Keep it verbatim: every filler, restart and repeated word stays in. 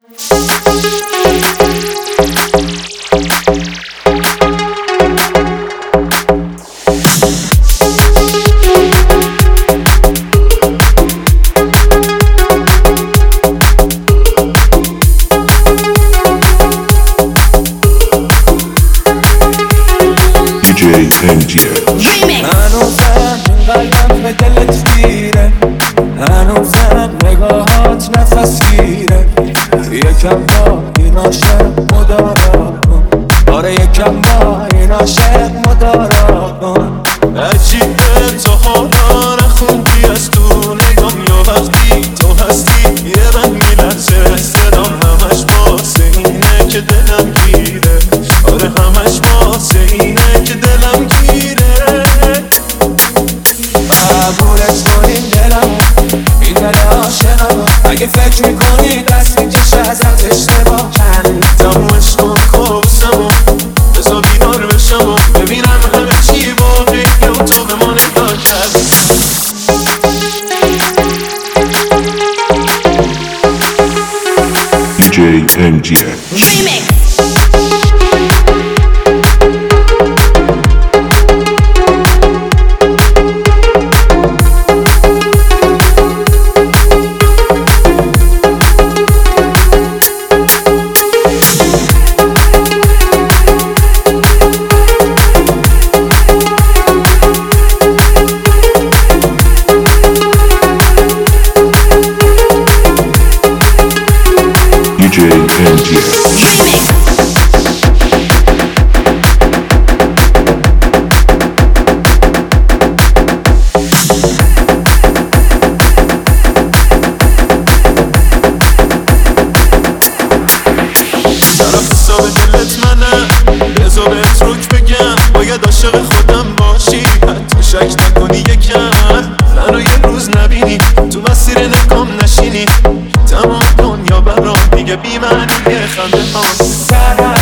هنوزم این قلبم به دلت گیره، هنوزم نگاهات نفسگیره. یکم با این عاشق مدارا کن، آره یکم با این عاشق مدارا کن. عجیبه تو حالا نخوندی از تو نگام، یا وقتی تو هستی یه رنگ میلرزه صدام، همش واسه اینه که دلم گیره، آره همش واسه اینه که دلم گیره. قبولش کنین دلم، این دل عاشقم، اگه فکر میکنی دست میکشه ازت اشتباه. تمومش کن کابوسمو، بذار بیدار بشم و ببینم همه چی واقعیه و تو به ما نگاه کردی. دی جی ام جی Remix. دی جی ام جی طرف حساب دلت منه، بذار بهت روک بگم، باید عاشق خودم باشی، حتی شک نکنی یکم منو یه روز نبینی، تو مسیر نکام نشینی، تمام دنیا برام دیگه بی معنیه خنده هام.